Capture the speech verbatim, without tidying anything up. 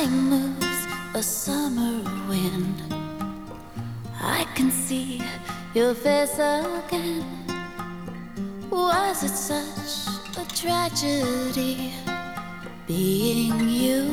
like moves a summer wind. I can see your face again. Was it such a tragedy being you?